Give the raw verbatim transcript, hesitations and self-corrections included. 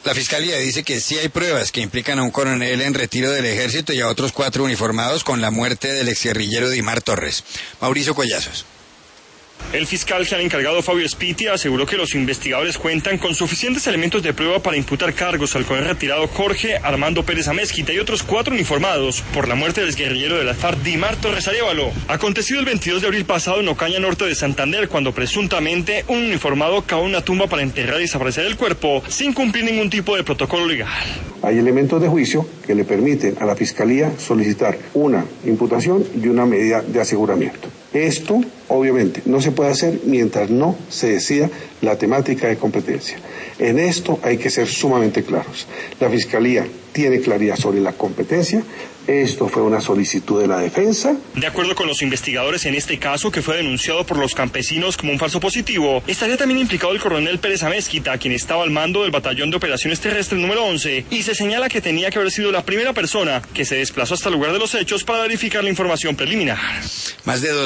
La Fiscalía dice que sí hay pruebas que implican a un coronel en retiro del ejército y a otros cuatro uniformados con la muerte del exguerrillero Dimar Torres. Mauricio Collazos. El fiscal general encargado Fabio Spitia aseguró que los investigadores cuentan con suficientes elementos de prueba para imputar cargos al coronel retirado Jorge Armando Pérez Amézquita y otros cuatro uniformados por la muerte del exguerrillero de las FARC Dimar Torres Arévalo, acontecido el veintidós de abril pasado en Ocaña Norte de Santander, cuando presuntamente un uniformado cavó una tumba para enterrar y desaparecer el cuerpo sin cumplir ningún tipo de protocolo legal. Hay elementos de juicio que le permiten a la Fiscalía solicitar una imputación y una medida de aseguramiento. Esto, obviamente, no se puede hacer mientras no se decida la temática de competencia. En esto hay que ser sumamente claros. La Fiscalía tiene claridad sobre la competencia. Esto fue una solicitud de la defensa. De acuerdo con los investigadores, en este caso, que fue denunciado por los campesinos como un falso positivo, estaría también implicado el coronel Pérez Amézquita, quien estaba al mando del Batallón de Operaciones Terrestres número once, y se señala que tenía que haber sido la primera persona que se desplazó hasta el lugar de los hechos para verificar la información preliminar. Más de dos